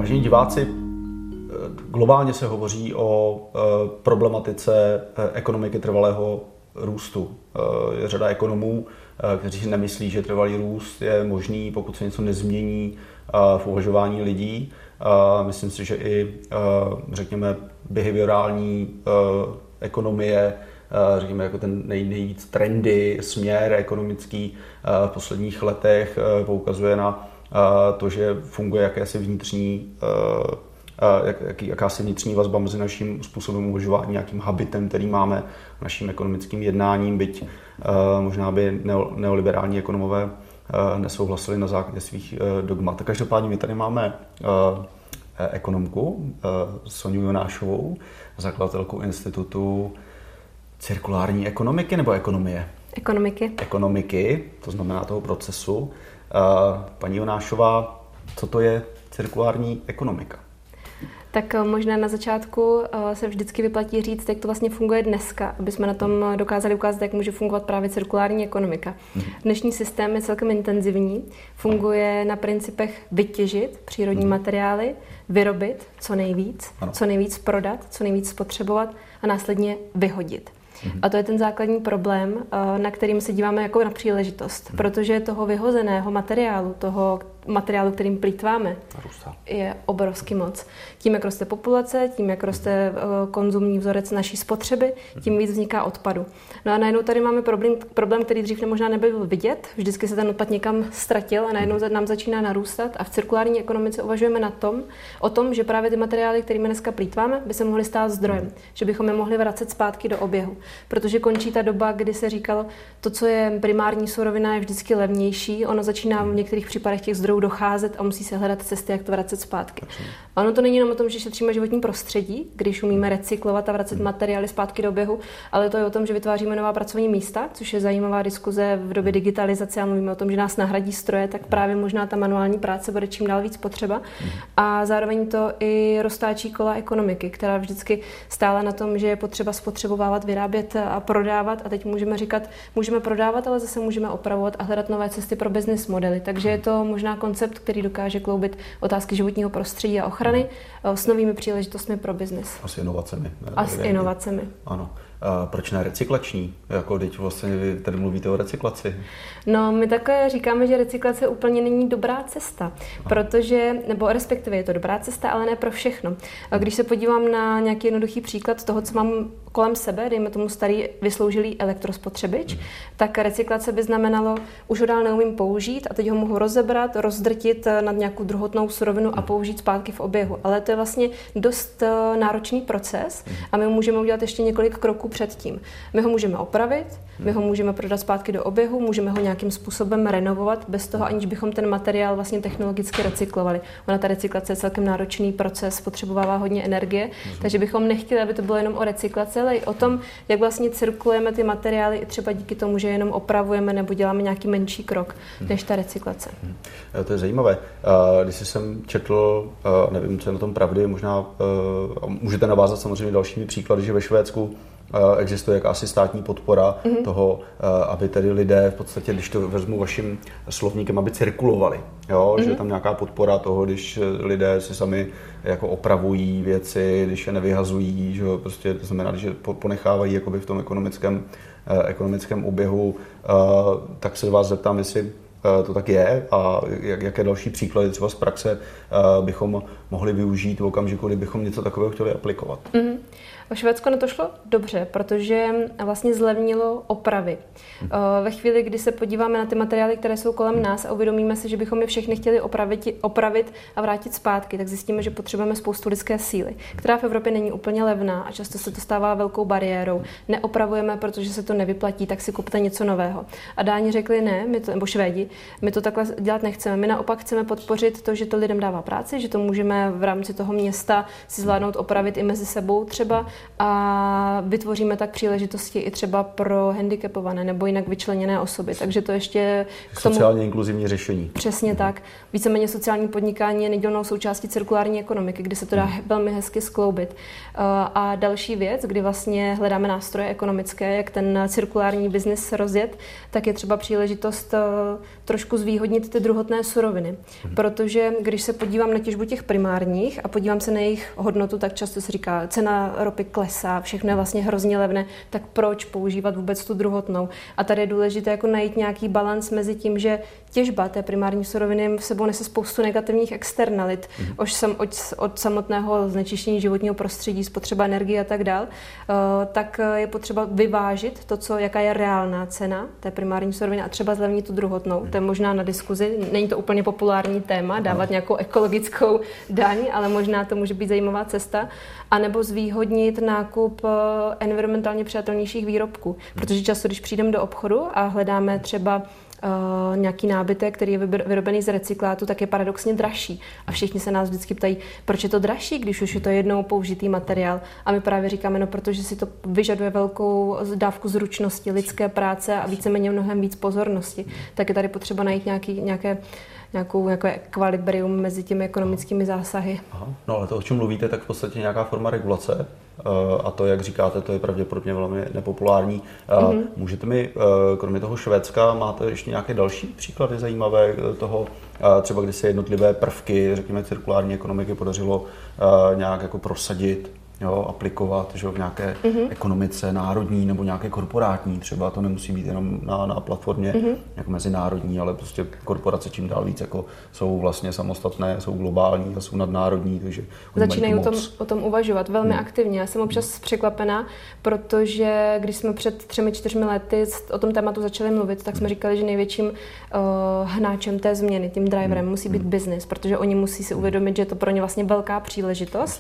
Vážení diváci, globálně se hovoří o problematice ekonomiky trvalého růstu. Je řada ekonomů, kteří si nemyslí, že trvalý růst je možný, pokud se něco nezmění v uvažování lidí. Myslím si, že i, řekněme, behaviorální ekonomie, řekněme, jako ten nejvíc trendy, směr ekonomický v posledních letech poukazuje na to, že funguje jakási vnitřní vazba mezi naším způsobem uvažování, nějakým habitem, který máme, naším ekonomickým jednáním, byť možná by neoliberální ekonomové nesouhlasili na základě svých dogmat. Každopádně my tady máme ekonomku Soňu Jonášovou, zakladatelku institutu cirkulární ekonomiky nebo ekonomie? Ekonomiky, to znamená toho procesu. Paní Jonášová, co to je cirkulární ekonomika? Tak možná na začátku se vždycky vyplatí říct, jak to vlastně funguje dneska, aby jsme na tom dokázali ukázat, jak může fungovat právě cirkulární ekonomika. Dnešní systém je celkem intenzivní, funguje na principech vytěžit přírodní materiály, vyrobit co nejvíc prodat, co nejvíc spotřebovat a následně vyhodit. A to je ten základní problém, na kterým se díváme jako na příležitost, protože toho vyhozeného materiálu, kterým plýtváme, je obrovsky moc. Tím, jak roste populace, tím, jak roste konzumní vzorec naší spotřeby, tím víc vzniká odpadu. No a najednou tady máme problém, který dřív možná nebyl vidět, vždycky se ten odpad někam ztratil a najednou nám začíná narůstat a v cirkulární ekonomice uvažujeme o tom, že právě ty materiály, kterými dneska plýtváme, by se mohly stát zdrojem, že bychom je mohli vracet zpátky do oběhu. Protože končí ta doba, kdy se říkalo, to, co je primární surovina, je vždycky levnější, ono začíná v některých případech těch zdrojů docházet a musí se hledat cesty, jak to vracet zpátky. A ono to není jenom o tom, že šetříme životní prostředí, když umíme recyklovat a vracet materiály zpátky do oběhu, ale to je o tom, že vytváříme nová pracovní místa, což je zajímavá diskuze v době digitalizace a mluvíme o tom, že nás nahradí stroje, tak právě možná ta manuální práce bude čím dál víc potřeba. A zároveň to i roztáčí kola ekonomiky, která vždycky stála na tom, že je potřeba spotřebovávat, vyrábět a prodávat a teď můžeme říkat, můžeme prodávat, ale zase můžeme opravovat a hledat nové cesty pro business modely. Takže je to možná koncept, který dokáže kloubit otázky životního prostředí a ochrany s novými příležitostmi pro biznis. A s inovacemi. inovacemi. Ano. Proč ne recyklační? Jako teď vlastně vy tady mluvíte o recyklaci. No, my také říkáme, že recyklace úplně není dobrá cesta, nebo respektive je to dobrá cesta, ale ne pro všechno. Když se podívám na nějaký jednoduchý příklad toho, co mám kolem sebe, dejme tomu starý vysloužilý elektrospotřebič, tak recyklace by znamenalo, už ho dál neumím použít a teď ho mohu rozebrat, rozdrtit nad nějakou druhotnou surovinu a použít zpátky v oběhu. Ale to je vlastně dost náročný proces a my ho můžeme udělat ještě několik kroků předtím. My ho můžeme opravit, my ho můžeme prodat zpátky do oběhu, můžeme ho nějakým způsobem renovovat, bez toho, aniž bychom ten materiál vlastně technologicky recyklovali. Ona ta recyklace je celkem náročný proces, spotřebovává hodně energie, takže bychom nechtěli, aby to bylo jenom o recyklaci, ale i o tom, jak vlastně cirkulujeme ty materiály i třeba díky tomu, že jenom opravujeme nebo děláme nějaký menší krok než ta recyklace. To je zajímavé. Když jsem četl, nevím, co je na tom pravdy, možná můžete navázat samozřejmě dalšími příklady, že ve Švédsku existuje jakási státní podpora toho, aby tedy lidé v podstatě, když to vezmu vaším slovníkem, aby cirkulovali. Jo? Že je tam nějaká podpora toho, když lidé si sami jako opravují věci, když je nevyhazují, že prostě to znamená, že ponechávají jakoby v tom ekonomickém oběhu, tak se vás zeptám, jestli to tak je a jaké další příklady třeba z praxe bychom mohli využít v okamžiku, kdybychom něco takového chtěli aplikovat. Švédsko na to šlo dobře, protože vlastně zlevnilo opravy. Ve chvíli, kdy se podíváme na ty materiály, které jsou kolem nás a uvědomíme si, že bychom je všechny chtěli opravit a vrátit zpátky, tak zjistíme, že potřebujeme spoustu lidské síly, která v Evropě není úplně levná a často se to stává velkou bariérou. Neopravujeme, protože se to nevyplatí, tak si kupte něco nového. A Dáni řekli ne, nebo Švédi, my to takhle dělat nechceme. My naopak chceme podpořit to, že to lidem dává práci, že to můžeme v rámci toho města si zvládnout opravit i mezi sebou třeba, a vytvoříme tak příležitosti i třeba pro handicapované nebo jinak vyčleněné osoby. Takže to ještě k tomu... Sociálně inkluzivní řešení. Přesně tak. Víceméně sociální podnikání je nedílnou součástí cirkulární ekonomiky, kdy se to dá velmi hezky skloubit. A další věc, kdy vlastně hledáme nástroje ekonomické, jak ten cirkulární biznis rozjet, tak je třeba příležitost trošku zvýhodnit ty druhotné suroviny. Protože když se podívám na těžbu těch primárních a podívám se na jejich hodnotu, tak často se říká, cena ropy klesá, všechno je vlastně hrozně levné, tak proč používat vůbec tu druhotnou? A tady je důležité jako najít nějaký balans mezi tím, že těžba té primární suroviny v sebou nese spoustu negativních externalit, od samotného znečištění životního prostředí, spotřeba energie a tak dál, tak je potřeba vyvážit to, jaká je reálná cena té primární suroviny a třeba zlevnit tu druhotnou. To je možná na diskuzi, není to úplně populární téma, dávat nějakou ekologickou daň, ale možná to může být zajímavá cesta, anebo zvýhodnit nákup environmentálně přijatelnějších výrobků, protože často, když přijdeme do obchodu a hledáme třeba nějaký nábytek, který je vyrobený z recyklátu, tak je paradoxně dražší. A všichni se nás vždycky ptají, proč je to dražší, když už je to jednou použitý materiál. A my právě říkáme, no protože si to vyžaduje velkou dávku zručnosti, lidské práce a víceméně mnohem víc pozornosti. Tak je tady potřeba najít nějaké ekvilibrium mezi těmi ekonomickými zásahy. Aha. No ale to, o čem mluvíte, tak v podstatě nějaká forma regulace. A to, jak říkáte, to je pravděpodobně velmi nepopulární. Můžete mi, kromě toho Švédska, máte ještě nějaké další příklady zajímavé toho, třeba kdy se jednotlivé prvky, řekněme, cirkulární ekonomiky podařilo nějak jako prosadit, jo, aplikovat, že v nějaké ekonomice národní nebo nějaké korporátní, třeba to nemusí být jenom na platformě jako mezinárodní, ale prostě korporace čím dál víc jako jsou vlastně samostatné, jsou globální a jsou nadnárodní, takže začínají o tom uvažovat velmi aktivně. Já jsem občas překvapená, protože když jsme před 3-4 lety o tom tématu začali mluvit, tak jsme říkali, že největším hnáčem té změny, tím driverem musí být business, protože oni musí si uvědomit, že je to pro ně vlastně velká příležitost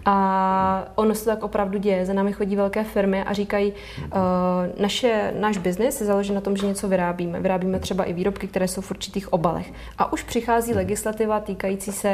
a ono se tak opravdu děje. Za námi chodí velké firmy a říkají, náš biznis je založen na tom, že něco vyrábíme. Vyrábíme třeba i výrobky, které jsou v určitých obalech. A už přichází legislativa týkající se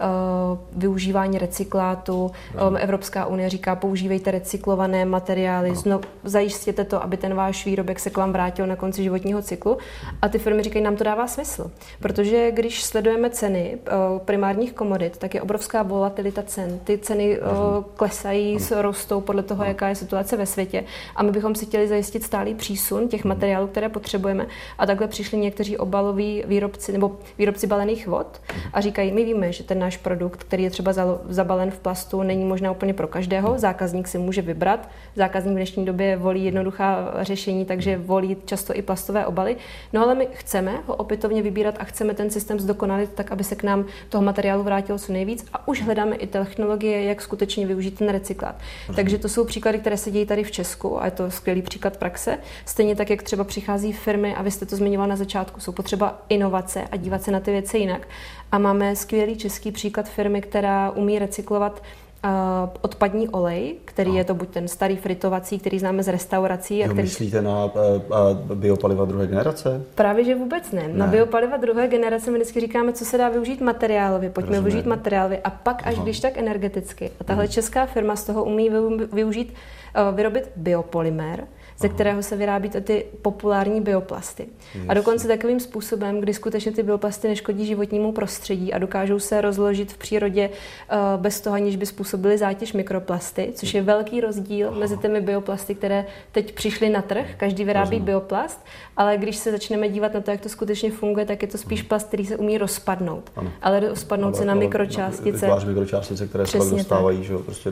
využívání recyklátu. Evropská unie říká, používejte recyklované materiály, zajistěte to, aby ten váš výrobek se k vám vrátil na konci životního cyklu. A ty firmy říkají, nám to dává smysl. Protože když sledujeme ceny primárních komodit, tak je obrovská volatilita cen. Ty ceny klesají, rostou podle toho, jaká je situace ve světě. A my bychom si chtěli zajistit stálý přísun těch materiálů, které potřebujeme. A takhle přišli někteří obaloví výrobci nebo výrobci balených vod a říkají, my víme, že ten náš produkt, který je třeba zabalen v plastu, není možná úplně pro každého. Zákazník si může vybrat. Zákazník v dnešní době volí jednoduchá řešení, takže volí často i plastové obaly. No ale my chceme ho opětovně vybírat a chceme ten systém zdokonalit tak, aby se k nám toho materiálu vrátilo co nejvíc a už hledáme i technologie, jak skutečně využít ten recyklát. Takže to jsou příklady, které se dějí tady v Česku a je to skvělý příklad praxe. Stejně tak, jak třeba přichází firmy, a vy jste to zmiňoval na začátku, jsou potřeba inovace a dívat se na ty věci jinak. A máme skvělý český příklad firmy, která umí recyklovat odpadní olej, který je to buď ten starý fritovací, který známe z restaurací. A který... Myslíte na biopaliva druhé generace? Právě, že vůbec ne. Na biopaliva druhé generace my vždycky říkáme, co se dá využít materiálově. Pojďme využít materiálově a pak až když tak energeticky. A tahle česká firma z toho umí vyrobit biopolymer, ze kterého se vyrábí ty populární bioplasty. A dokonce takovým způsobem, kdy skutečně ty bioplasty neškodí životnímu prostředí a dokážou se rozložit v přírodě bez toho, aniž by způsobily zátěž mikroplasty, což je velký rozdíl mezi těmi bioplasty, které teď přišly na trh. Každý vyrábí bioplast, ale když se začneme dívat na to, jak to skutečně funguje, tak je to spíš plast, který se umí rozpadnout. Ale rozpadnout se na mikročástice. Mikročástice, které se dostávají, že, prostě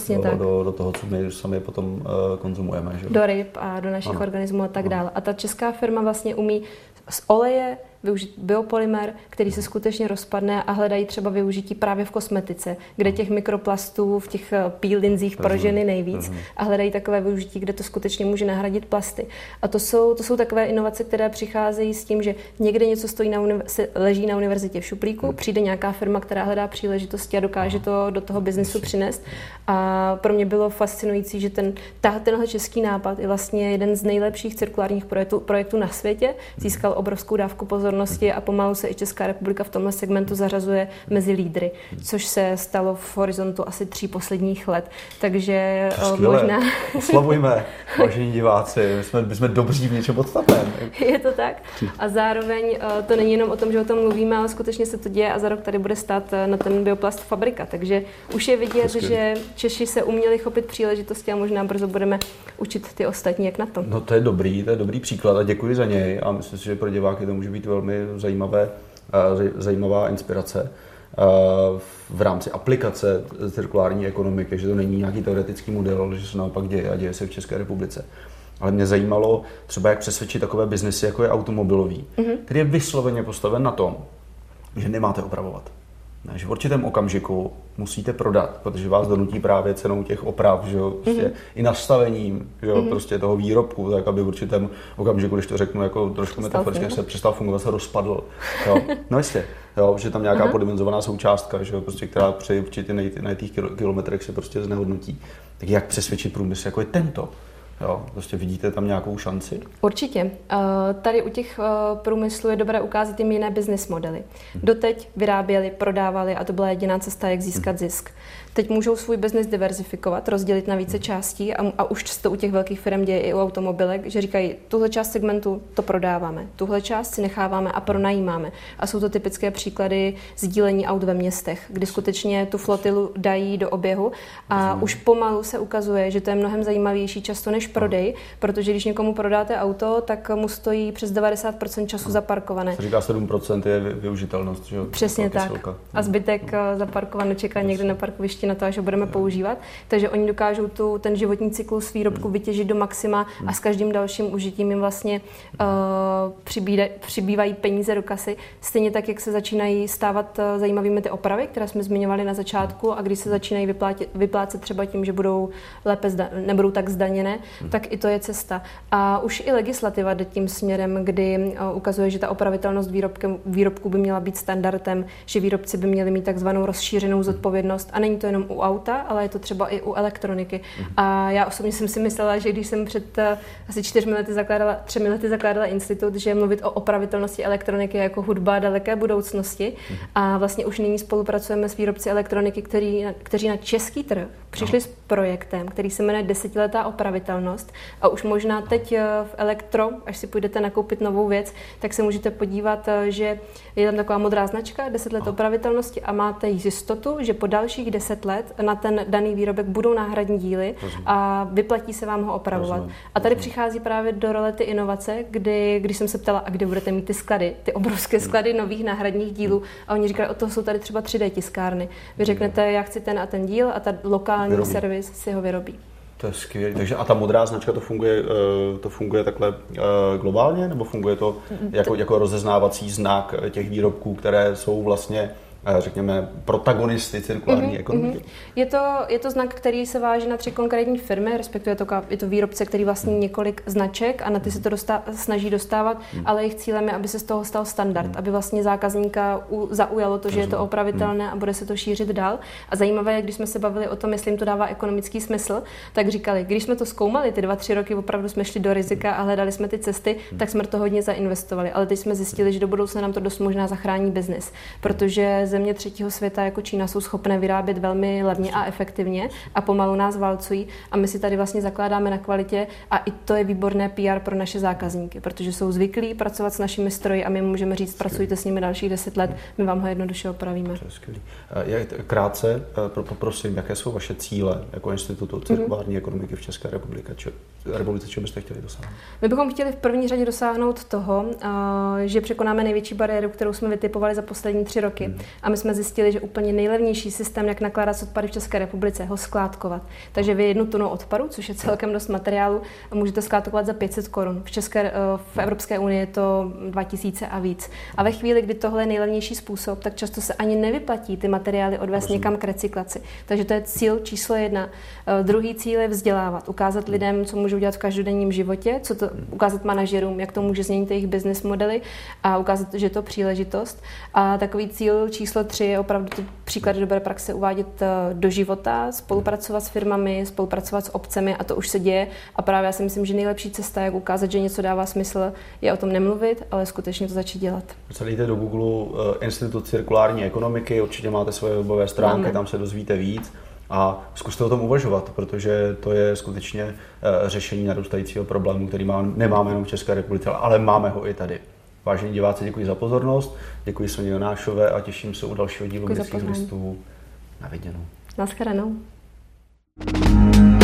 do toho, co my sami potom konzumujeme. Že? Do ryb a do našich organismů a tak dále. A ta česká firma vlastně umí z oleje využít biopolymer, který se skutečně rozpadne a hledají třeba využití právě v kosmetice, kde těch mikroplastů v těch peelinzích pro ženy nejvíc a hledají takové využití, kde to skutečně může nahradit plasty. A to jsou takové inovace, které přicházejí s tím, že někde něco leží na univerzitě v šuplíku, přijde nějaká firma, která hledá příležitosti a dokáže to do toho biznesu přinést. A pro mě bylo fascinující, že tenhle český nápad je vlastně jeden z nejlepších cirkulárních projektů na světě, získal obrovskou dávku pozornosti pozornosti a pomalu se i Česká republika v tomhle segmentu zařazuje mezi lídry, což se stalo v horizontu asi 3 posledních let. Takže možná... Oslavujme, vážení diváci, my jsme dobří v něčem podstatném. Je to tak. A zároveň to není jenom o tom, že o tom mluvíme, ale skutečně se to děje a za rok tady bude stát na ten bioplast fabrika. Takže už je vidět, že Češi se uměli chopit příležitosti a možná brzo budeme učit ty ostatní, jak na to. No to je dobrý příklad a děkuji za něj a myslím si, že pro diváky to může být velmi zajímavá inspirace v rámci aplikace cirkulární ekonomiky, že to není nějaký teoretický model, ale že se naopak děje a děje se v České republice. Ale mě zajímalo třeba, jak přesvědčit takové biznesy, jako je automobilový, který je vysloveně postaven na tom, že nemáte opravovat. Ne, že v určitém okamžiku musíte prodat, protože vás donutí právě cenou těch oprav, že jo, prostě i nastavením, že jo, prostě toho výrobku, tak aby v určitém okamžiku, když to řeknu jako trošku metaforicky, se přestal fungovat, se rozpadl. Jo. No jistě, jo, že tam nějaká podimenzovaná součástka, že jo, prostě, která při určitě na těch kilometrech se prostě znehodnotí. Tak jak přesvědčit průmysl, jako je tento? Jo, prostě vidíte tam nějakou šanci? Určitě. Tady u těch průmyslů je dobré ukázat jim jiné business modely. Doteď vyráběli, prodávali a to byla jediná cesta, jak získat zisk. Teď můžou svůj biznis diverzifikovat, rozdělit na více částí a už často u těch velkých firm děje i u automobilek, že říkají, tuhle část segmentu to prodáváme, tuhle část si necháváme a pronajímáme. A jsou to typické příklady sdílení aut ve městech, kdy skutečně tu flotilu dají do oběhu a už pomalu se ukazuje, že to je mnohem zajímavější často než prodej, protože když někomu prodáte auto, tak mu stojí přes 90% času zaparkované. Se říká 7% je využitelnost, že jo? Přesně tak. A zbytek zaparkovaný čeká někde na parkovišti na to, až ho budeme používat. Takže oni dokážou ten životní cyklus výrobku vytěžit do maxima a s každým dalším užitím jim vlastně přibývají peníze do kasy. Stejně tak, jak se začínají stávat zajímavými ty opravy, které jsme zmiňovali na začátku a když se začínají vyplácet třeba tím, že budou nebudou tak zdaněné, tak i to je cesta. A už i legislativa jde tím směrem, kdy ukazuje, že ta opravitelnost výrobku by měla být standardem, že výrobci by měli mít takzvanou rozšířenou zodpovědnost. A není to jenom u auta, ale je to třeba i u elektroniky. A já osobně jsem si myslela, že když jsem před asi 3 lety zakládala institut, že mluvit o opravitelnosti elektroniky jako hudba daleké budoucnosti. A vlastně už nyní spolupracujeme s výrobci elektroniky, kteří na český trh přišli s projektem, který se jmenuje 10letá opravitelnost. A už možná teď v elektro, až si půjdete nakoupit novou věc, tak se můžete podívat, že je tam taková modrá značka 10 let opravitelnosti a máte jistotu, že po dalších 10 let na ten daný výrobek budou náhradní díly a vyplatí se vám ho opravovat. A tady přichází právě do role ty inovace, když jsem se ptala, a kde budete mít ty sklady, ty obrovské sklady nových náhradních dílů. A oni říkali, od toho jsou tady třeba 3D tiskárny. Vy řeknete, já chci ten a ten díl a ta lokální servis si ho vyrobí. To je skvělé. Takže a ta modrá značka, to funguje takhle globálně, nebo funguje to jako rozeznávací znak těch výrobků, které jsou vlastně, řekněme, protagonisty cirkulární ekonomiky? Je to znak, který se váží na 3 konkrétní firmy, respektive je to výrobce, který vlastní několik značek a na ty se to snaží dostávat, ale jejich cílem je, aby se z toho stal standard, aby vlastně zákazníka zaujalo to, že je to opravitelné a bude se to šířit dál. A zajímavé je, když jsme se bavili o tom, jestli jim to dává ekonomický smysl, tak říkali, když jsme to zkoumali, ty 2-3 roky opravdu jsme šli do rizika a hledali jsme ty cesty, tak jsme to hodně zainvestovali. Ale teď jsme zjistili, že do budoucna nám to dost možná zachrání biznis, protože země třetího světa jako Čína jsou schopné vyrábět velmi levně a efektivně a pomalu nás válcují a my si tady vlastně zakládáme na kvalitě a i to je výborné PR pro naše zákazníky, protože jsou zvyklí pracovat s našimi stroji a my můžeme říct, pracujte s nimi dalších 10 let, my vám ho jednoduše opravíme. To je skvělý. Krátce poprosím, jaké jsou vaše cíle jako Institutu cirkulární ekonomiky v České republice, čeho byste chtěli dosáhnout? My bychom chtěli v první řadě dosáhnout toho, že překonáme největší bariéru, kterou jsme vytipovali za poslední 3 roky. A my jsme zjistili, že úplně nejlevnější systém, jak nakládat s odpady v České republice, je ho skládkovat. Takže vy 1 tunu odpadu, což je celkem dost materiálu, můžete skládkovat za 500 korun. V Evropské unii je to 2000 a víc. A ve chvíli, kdy tohle je nejlevnější způsob, tak často se ani nevyplatí ty materiály odvést někam k recyklaci. Takže to je cíl číslo 1. Druhý cíl je vzdělávat, ukázat lidem, co můžou dělat v každodenním životě, ukázat manažerům, jak to může změnit jejich business modely a ukázat, že je to příležitost. A takový cíl číslo číslo 3 je opravdu ty příklady dobré praxe uvádět do života, spolupracovat s firmami, spolupracovat s obcemi a to už se děje. A právě já si myslím, že nejlepší cesta, jak ukázat, že něco dává smysl, je o tom nemluvit, ale skutečně to začít dělat. Dejte do Google Institut cirkulární ekonomiky, určitě máte svoje webové stránky, tam se dozvíte víc. A zkuste o tom uvažovat, protože to je skutečně řešení narůstajícího problému, který nemáme jenom v České republice, ale máme ho i tady. Vážení diváci, děkuji za pozornost, děkuji Soně Jonášové a těším se u dalšího dílu Městských listů. Na viděnou. Naschledanou.